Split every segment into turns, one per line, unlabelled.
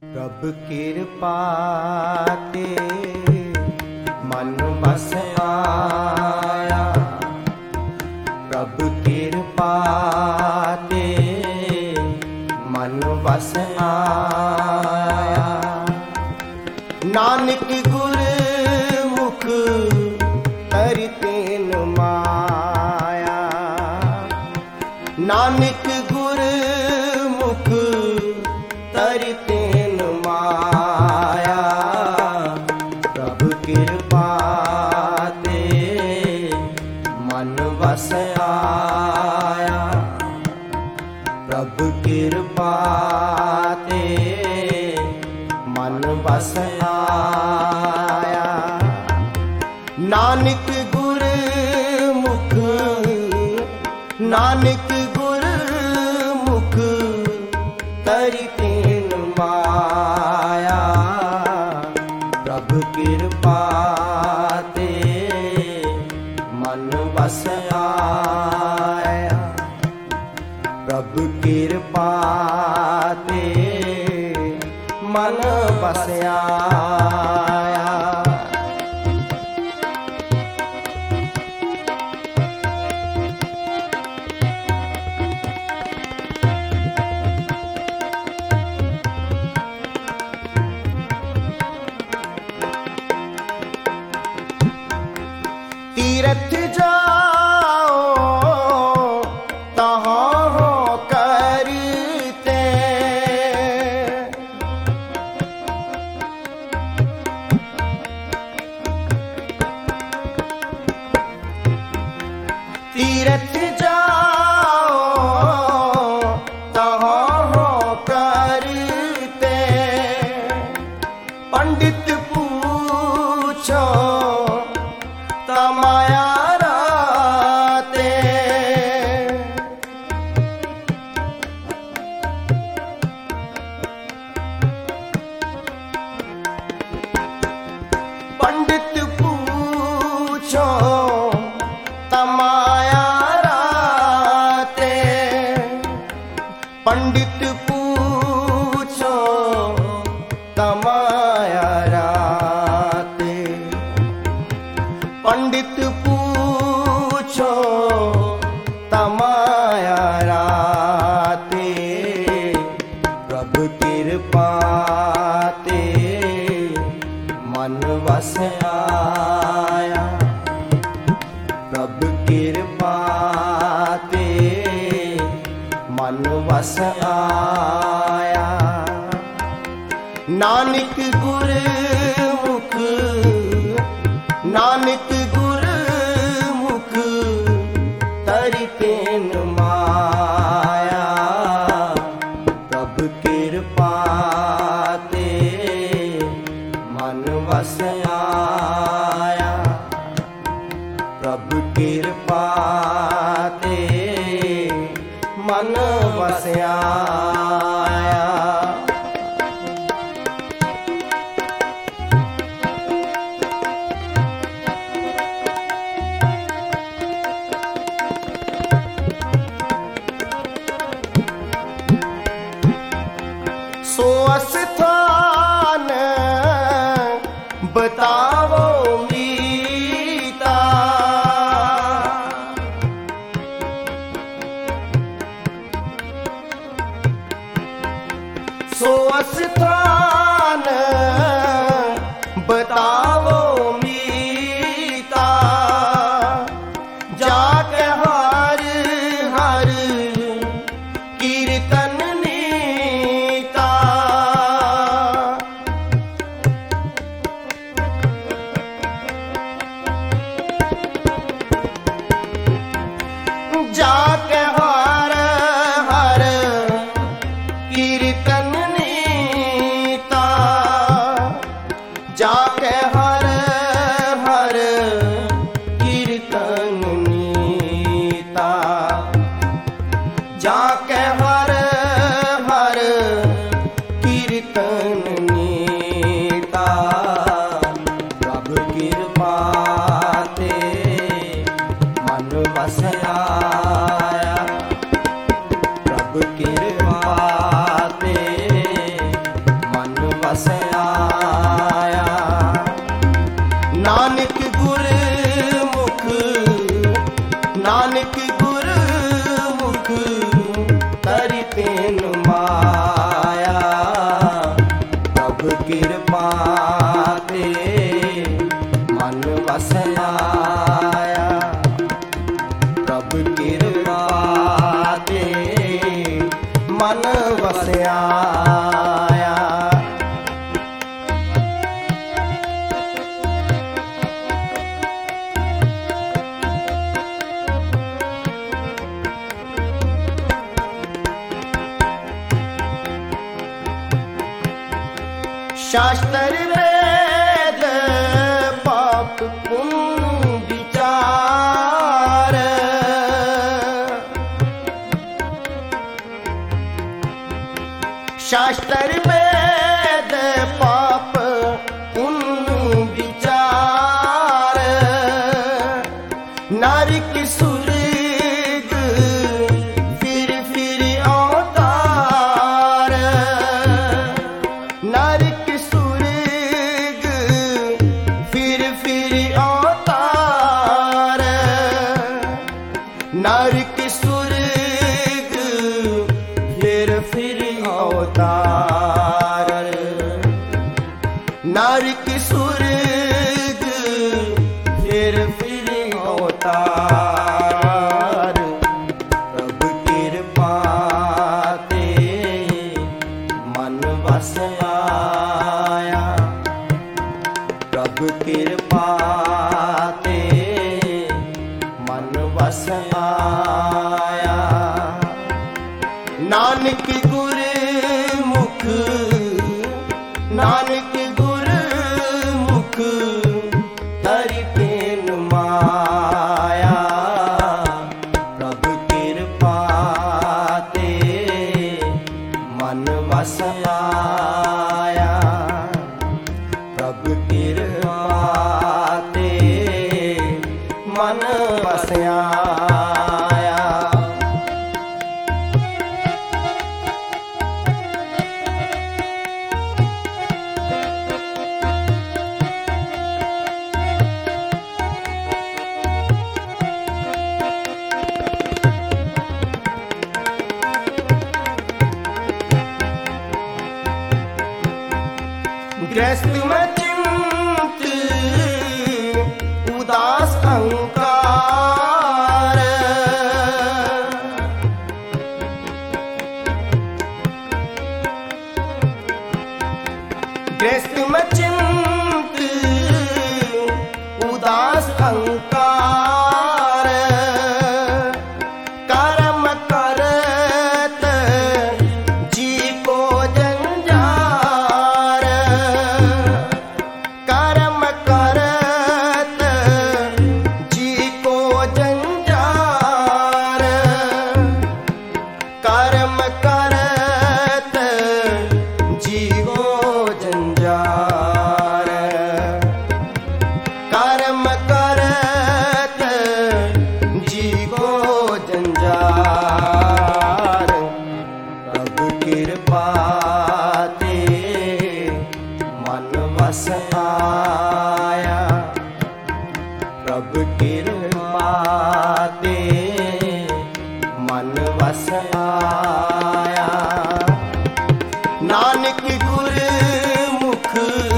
प्रभु कृपा ते मन बस आया। प्रभु कृपा ते मन बस आया। नानक गुर मुख तरतेन माया। नानक गुर मुख तरतेन माया। प्रभु कृपा ते मन बस आया। प्रभु कृपा ते मन बस आया। नानक गुर मुख नानक गुर मुख तरतेन माया। प्रभु कृपा ते मन बस आया। प्रभु कृपा ते मन बस आया। तीरथ जाओ तहाँ हो करते। तीरथ जाओ तहाँ हो करते। पंडित पूछो तमाया राते। पंडित पूछो तमाया राते। पंडित पूछो तमाया राते। पंडित पूछो तमाया राते। प्रभु कृपा ते मन बस आया। प्रभु कृपा ते मन बस आया। नानक गुर मुख नानक गुर मुख तरतेन माया। प्रभु कृपा ते मन बस आया। प्रभु कृपा ते मन बस आया। सो स्थान बताओ मीता। सो स्थान बताओ मीता। जाके हर हर कीर्तन नीता। जाके हर हर कीर्तन नीता। जाके हर हर कीर्तन नीता। जाके हर हर कीर्तन नीता। प्रभु कृपा ते मन बस आया। प्रभु कृपा ते मन शास्त्र वेद पाप पुण्य विचार, शास्त्र वेद पाप पुण्य विचार, नरक स्वर्ग फिर फिर अवतार, नरक स्वर्ग फिर फिर अवतार, नरक स्वर्ग फिर फिर अवतार, नरक स्वर्ग फिर फिर अवतार। प्रभु कृपा ते मन बस आया, प्रभु कृपा ते मन बस आया। नानक गुरमुख, नानक गुरमुख धरि पेन माया, प्रभु कृपा ते मन बस आया, प्रभु कृपा ते मन बस आया। गृहस्थ में चिंत उदास अहंकार, गृहस्थ में चिंत उदास अहंकार, कर्म करत जी को जंजार, कर्म करत जी को जंजार, कर्म करत जी को जंजार, कर्म करत जी को जंजार। प्रभु कृपा ते मन बस आया, प्रभु कृपा ते मन बस आया। नानक गुरमुख,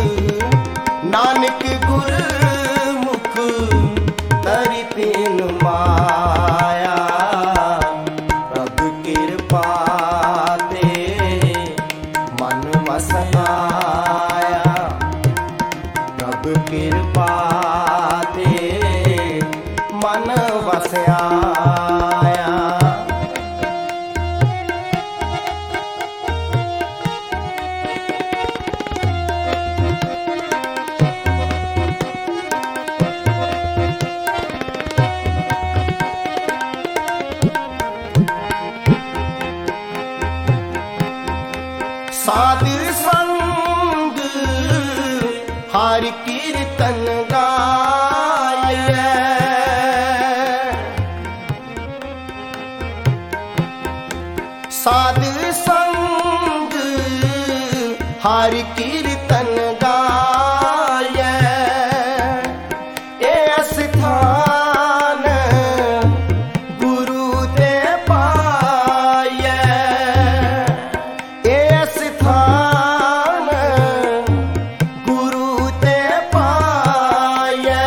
नानक गुरमुख धरि पेन माया, प्रभु कृपा ते मन बस आया, प्रभु कृपा ते मन बस आया। साध संग हरि कीर्तन गाये, साध संग हरि कीर्तन गाये, ए स्थान गुरु ते पाये, ए स्थान गुरु ते पाये,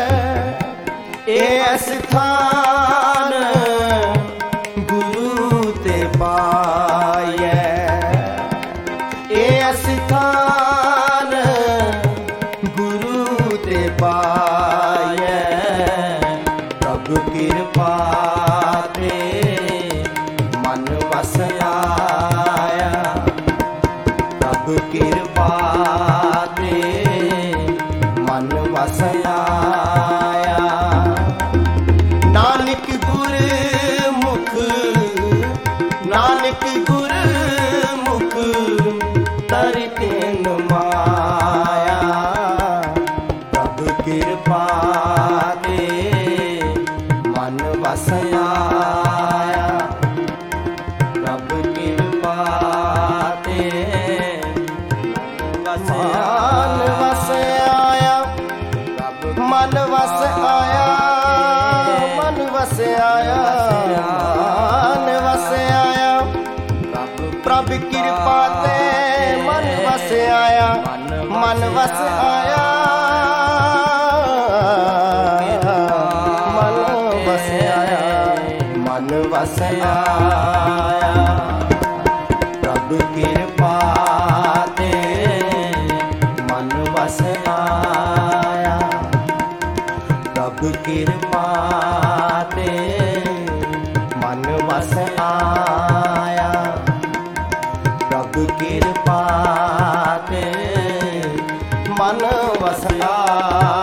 ए स्थान गुरु ते पाये, ए स्थान गुरु ते पाये। प्रभु कृपा ते मन बस आया, प्रभु ਕਿਰਪਾ ਤੇ ਮਨ ਵਸ ਆਇਆ। ਨਾਨਕ ਗੁਰਮੁਖ ਨਾਨਕ ਗੁਰਮੁਖ ਤਰਿ ਤੈਨ ਮਾਇਆ। ਪ੍ਰਭ ਕਿਰਪਾ ਤੇ ਮਨ ਵਸ ਆਇਆ। ਪ੍ਰਭ ਕਿਰਪਾ ਤੇ ਮਨ ਵਸ ਆਇਆ। ਮਨ ਵਸ ਆਇਆ। ਮਨ ਵਸ ਆਇਆ। ਮਨ ਵਸ ਆਇਆ। ਪ੍ਰਭ ਕਿਰਪਾ ਤੇ ਮਨ ਵਸ ਆਇਆ। ਮਨ ਵਸ ਆਇਆ। ਮਨ ਵਸ ਆਇਆ। ਮਨ ਵਸ ਆਇਆ। ਪ੍ਰਭ ਕਿਰਪਾ ਤੇ ਮਨ ਵਸ ਆਇਆ। ਪ੍ਰਭ ਕਿਰਪਾ ਤੇ ਮਨ ਵਸ ਆਇਆ। ਪ੍ਰਭ ਕਿਰਪਾ ਤੇ ਮਨ ਵਸ ਆਇਆ।